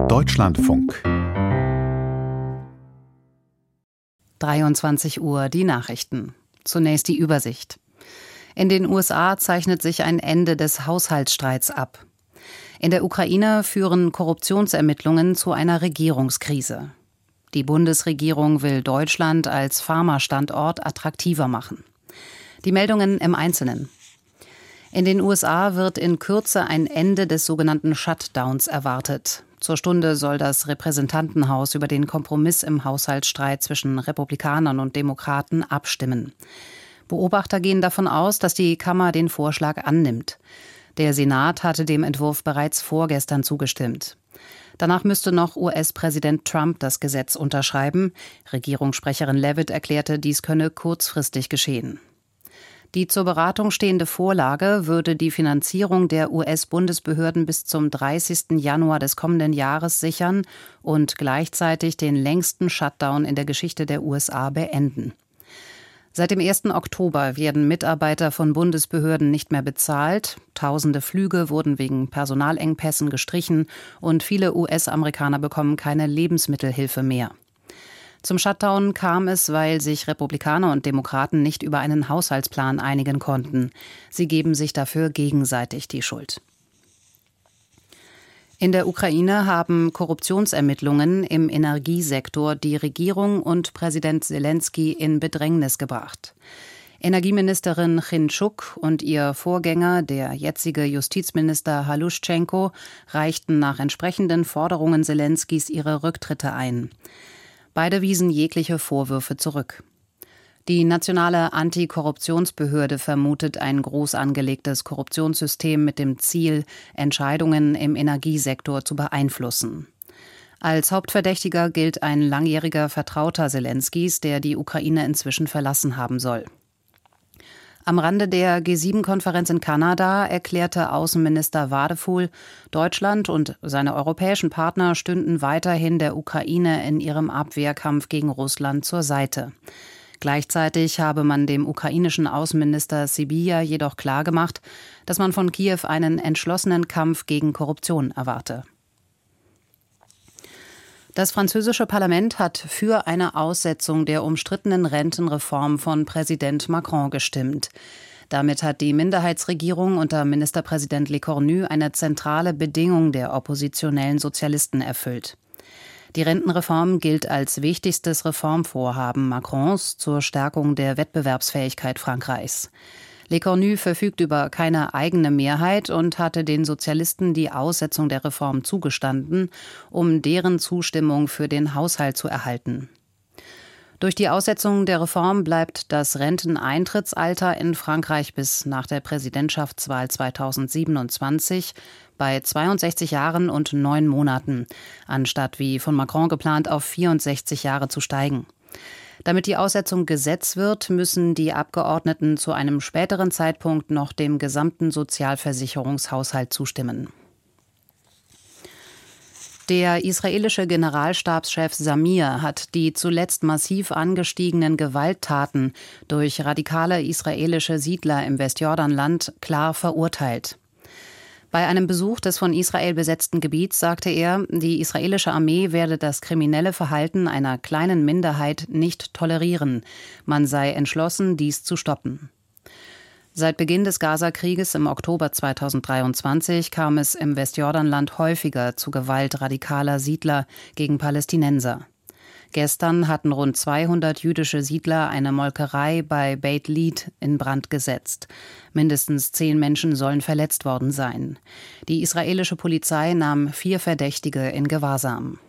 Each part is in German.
Deutschlandfunk. 23 Uhr, die Nachrichten. Zunächst die Übersicht. In den USA zeichnet sich ein Ende des Haushaltsstreits ab. In der Ukraine führen Korruptionsermittlungen zu einer Regierungskrise. Die Bundesregierung will Deutschland als Pharmastandort attraktiver machen. Die Meldungen im Einzelnen. In den USA wird in Kürze ein Ende des sogenannten Shutdowns erwartet. Zur Stunde soll das Repräsentantenhaus über den Kompromiss im Haushaltsstreit zwischen Republikanern und Demokraten abstimmen. Beobachter gehen davon aus, dass die Kammer den Vorschlag annimmt. Der Senat hatte dem Entwurf bereits vorgestern zugestimmt. Danach müsste noch US-Präsident Trump das Gesetz unterschreiben. Regierungssprecherin Leavitt erklärte, dies könne kurzfristig geschehen. Die zur Beratung stehende Vorlage würde die Finanzierung der US-Bundesbehörden bis zum 30. Januar des kommenden Jahres sichern und gleichzeitig den längsten Shutdown in der Geschichte der USA beenden. Seit dem 1. Oktober werden Mitarbeiter von Bundesbehörden nicht mehr bezahlt. Tausende Flüge wurden wegen Personalengpässen gestrichen und viele US-Amerikaner bekommen keine Lebensmittelhilfe mehr. Zum Shutdown kam es, weil sich Republikaner und Demokraten nicht über einen Haushaltsplan einigen konnten. Sie geben sich dafür gegenseitig die Schuld. In der Ukraine haben Korruptionsermittlungen im Energiesektor die Regierung und Präsident Selenskyj in Bedrängnis gebracht. Energieministerin Chintschuk und ihr Vorgänger, der jetzige Justizminister Haluschenko, reichten nach entsprechenden Forderungen Selenskys ihre Rücktritte ein. Beide wiesen jegliche Vorwürfe zurück. Die nationale Antikorruptionsbehörde vermutet ein groß angelegtes Korruptionssystem mit dem Ziel, Entscheidungen im Energiesektor zu beeinflussen. Als Hauptverdächtiger gilt ein langjähriger Vertrauter Selenskys, der die Ukraine inzwischen verlassen haben soll. Am Rande der G7-Konferenz in Kanada erklärte Außenminister Wadephul, Deutschland und seine europäischen Partner stünden weiterhin der Ukraine in ihrem Abwehrkampf gegen Russland zur Seite. Gleichzeitig habe man dem ukrainischen Außenminister Sybiha jedoch klargemacht, dass man von Kiew einen entschlossenen Kampf gegen Korruption erwarte. Das französische Parlament hat für eine Aussetzung der umstrittenen Rentenreform von Präsident Macron gestimmt. Damit hat die Minderheitsregierung unter Ministerpräsident Lecornu eine zentrale Bedingung der oppositionellen Sozialisten erfüllt. Die Rentenreform gilt als wichtigstes Reformvorhaben Macrons zur Stärkung der Wettbewerbsfähigkeit Frankreichs. Lecornu verfügt über keine eigene Mehrheit und hatte den Sozialisten die Aussetzung der Reform zugestanden, um deren Zustimmung für den Haushalt zu erhalten. Durch die Aussetzung der Reform bleibt das Renteneintrittsalter in Frankreich bis nach der Präsidentschaftswahl 2027 bei 62 Jahren und 9 Monaten, anstatt wie von Macron geplant auf 64 Jahre zu steigen. Damit die Aussetzung Gesetz wird, müssen die Abgeordneten zu einem späteren Zeitpunkt noch dem gesamten Sozialversicherungshaushalt zustimmen. Der israelische Generalstabschef Samir hat die zuletzt massiv angestiegenen Gewalttaten durch radikale israelische Siedler im Westjordanland klar verurteilt. Bei einem Besuch des von Israel besetzten Gebiets sagte er, die israelische Armee werde das kriminelle Verhalten einer kleinen Minderheit nicht tolerieren. Man sei entschlossen, dies zu stoppen. Seit Beginn des Gaza-Krieges im Oktober 2023 kam es im Westjordanland häufiger zu Gewalt radikaler Siedler gegen Palästinenser. Gestern hatten rund 200 jüdische Siedler eine Molkerei bei Beit Lid in Brand gesetzt. Mindestens 10 Menschen sollen verletzt worden sein. Die israelische Polizei nahm 4 Verdächtige in Gewahrsam.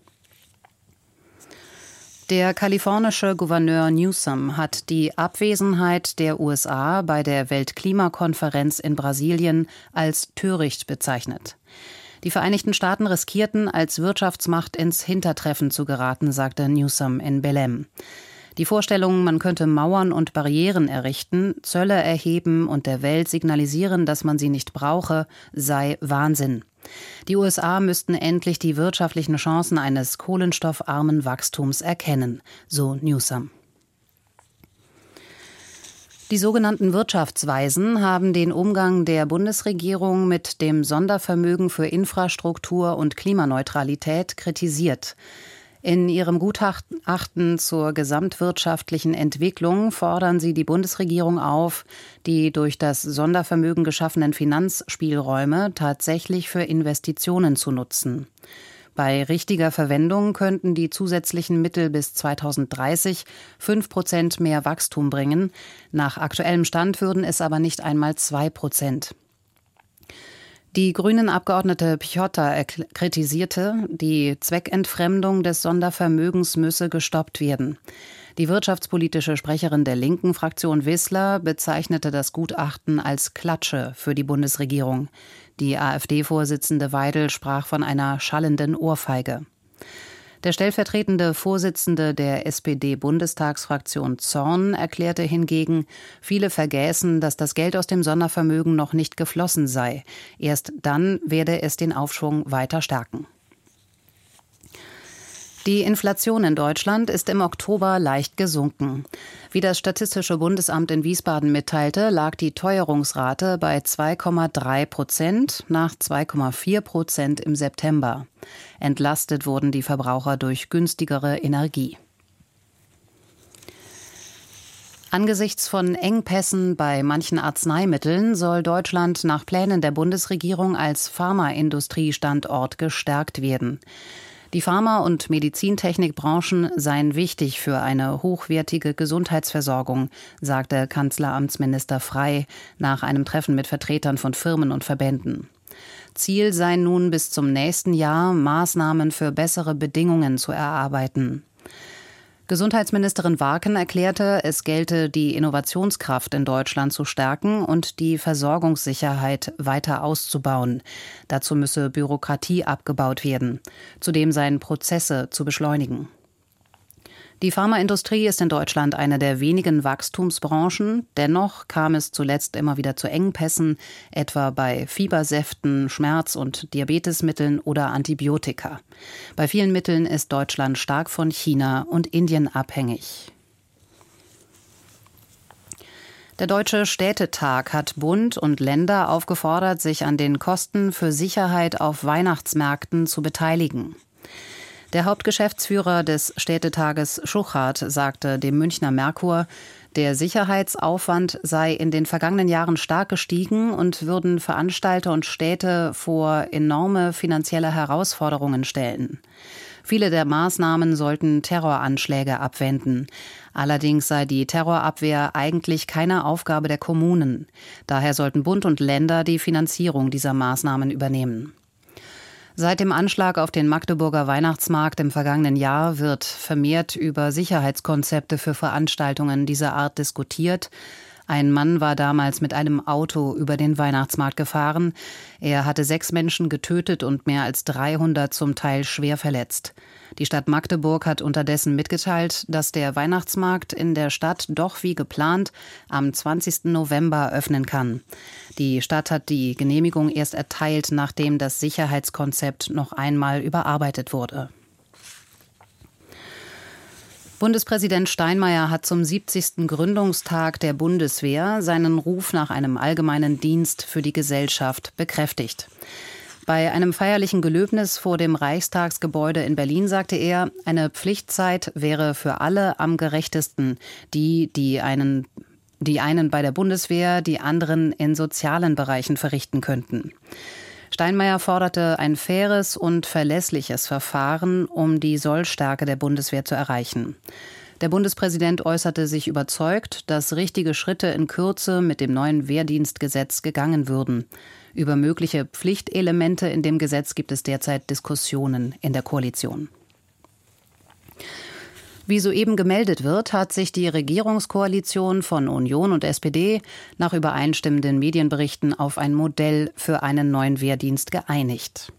Der kalifornische Gouverneur Newsom hat die Abwesenheit der USA bei der Weltklimakonferenz in Brasilien als töricht bezeichnet. Die Vereinigten Staaten riskierten, als Wirtschaftsmacht ins Hintertreffen zu geraten, sagte Newsom in Belém. Die Vorstellung, man könnte Mauern und Barrieren errichten, Zölle erheben und der Welt signalisieren, dass man sie nicht brauche, sei Wahnsinn. Die USA müssten endlich die wirtschaftlichen Chancen eines kohlenstoffarmen Wachstums erkennen, so Newsom. Die sogenannten Wirtschaftsweisen haben den Umgang der Bundesregierung mit dem Sondervermögen für Infrastruktur und Klimaneutralität kritisiert. In ihrem Gutachten zur gesamtwirtschaftlichen Entwicklung fordern sie die Bundesregierung auf, die durch das Sondervermögen geschaffenen Finanzspielräume tatsächlich für Investitionen zu nutzen. Bei richtiger Verwendung könnten die zusätzlichen Mittel bis 2030 5% mehr Wachstum bringen. Nach aktuellem Stand würden es aber nicht einmal 2%. Die Grünen-Abgeordnete Piciotta kritisierte, die Zweckentfremdung des Sondervermögens müsse gestoppt werden. Die wirtschaftspolitische Sprecherin der linken Fraktion Wissler bezeichnete das Gutachten als Klatsche für die Bundesregierung. Die AfD-Vorsitzende Weidel sprach von einer schallenden Ohrfeige. Der stellvertretende Vorsitzende der SPD-Bundestagsfraktion Zorn erklärte hingegen, viele vergäßen, dass das Geld aus dem Sondervermögen noch nicht geflossen sei. Erst dann werde es den Aufschwung weiter stärken. Die Inflation in Deutschland ist im Oktober leicht gesunken. Wie das Statistische Bundesamt in Wiesbaden mitteilte, lag die Teuerungsrate bei 2,3% nach 2,4% im September. Entlastet wurden die Verbraucher durch günstigere Energie. Angesichts von Engpässen bei manchen Arzneimitteln soll Deutschland nach Plänen der Bundesregierung als Pharmaindustriestandort gestärkt werden. Die Pharma- und Medizintechnikbranchen seien wichtig für eine hochwertige Gesundheitsversorgung, sagte Kanzleramtsminister Frey nach einem Treffen mit Vertretern von Firmen und Verbänden. Ziel sei nun bis zum nächsten Jahr, Maßnahmen für bessere Bedingungen zu erarbeiten. Gesundheitsministerin Warken erklärte, es gelte, die Innovationskraft in Deutschland zu stärken und die Versorgungssicherheit weiter auszubauen. Dazu müsse Bürokratie abgebaut werden. Zudem seien Prozesse zu beschleunigen. Die Pharmaindustrie ist in Deutschland eine der wenigen Wachstumsbranchen. Dennoch kam es zuletzt immer wieder zu Engpässen, etwa bei Fiebersäften, Schmerz- und Diabetesmitteln oder Antibiotika. Bei vielen Mitteln ist Deutschland stark von China und Indien abhängig. Der Deutsche Städtetag hat Bund und Länder aufgefordert, sich an den Kosten für Sicherheit auf Weihnachtsmärkten zu beteiligen. Der Hauptgeschäftsführer des Städtetages Schuchart sagte dem Münchner Merkur, der Sicherheitsaufwand sei in den vergangenen Jahren stark gestiegen und würden Veranstalter und Städte vor enorme finanzielle Herausforderungen stellen. Viele der Maßnahmen sollten Terroranschläge abwenden. Allerdings sei die Terrorabwehr eigentlich keine Aufgabe der Kommunen. Daher sollten Bund und Länder die Finanzierung dieser Maßnahmen übernehmen. Seit dem Anschlag auf den Magdeburger Weihnachtsmarkt im vergangenen Jahr wird vermehrt über Sicherheitskonzepte für Veranstaltungen dieser Art diskutiert. Ein Mann war damals mit einem Auto über den Weihnachtsmarkt gefahren. Er hatte 6 Menschen getötet und mehr als 300 zum Teil schwer verletzt. Die Stadt Magdeburg hat unterdessen mitgeteilt, dass der Weihnachtsmarkt in der Stadt doch wie geplant am 20. November öffnen kann. Die Stadt hat die Genehmigung erst erteilt, nachdem das Sicherheitskonzept noch einmal überarbeitet wurde. Bundespräsident Steinmeier hat zum 70. Gründungstag der Bundeswehr seinen Ruf nach einem allgemeinen Dienst für die Gesellschaft bekräftigt. Bei einem feierlichen Gelöbnis vor dem Reichstagsgebäude in Berlin sagte er, eine Pflichtzeit wäre für alle am gerechtesten, die einen bei der Bundeswehr, die anderen in sozialen Bereichen verrichten könnten. Steinmeier forderte ein faires und verlässliches Verfahren, um die Sollstärke der Bundeswehr zu erreichen. Der Bundespräsident äußerte sich überzeugt, dass richtige Schritte in Kürze mit dem neuen Wehrdienstgesetz gegangen würden. Über mögliche Pflichtelemente in dem Gesetz gibt es derzeit Diskussionen in der Koalition. Wie soeben gemeldet wird, hat sich die Regierungskoalition von Union und SPD nach übereinstimmenden Medienberichten auf ein Modell für einen neuen Wehrdienst geeinigt.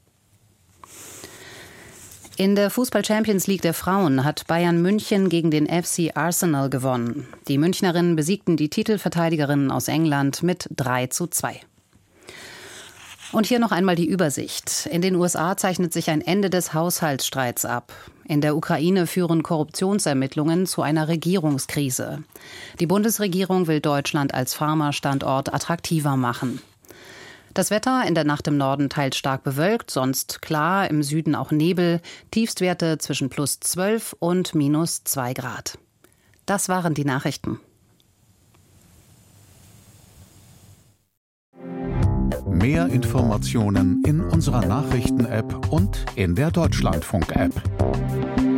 In der Fußball-Champions League der Frauen hat Bayern München gegen den FC Arsenal gewonnen. Die Münchnerinnen besiegten die Titelverteidigerinnen aus England mit 3:2. Und hier noch einmal die Übersicht. In den USA zeichnet sich ein Ende des Haushaltsstreits ab. In der Ukraine führen Korruptionsermittlungen zu einer Regierungskrise. Die Bundesregierung will Deutschland als Pharmastandort attraktiver machen. Das Wetter in der Nacht im Norden teils stark bewölkt, sonst klar, im Süden auch Nebel, Tiefstwerte zwischen +12 und -2 Grad. Das waren die Nachrichten. Mehr Informationen in unserer Nachrichten-App und in der Deutschlandfunk-App.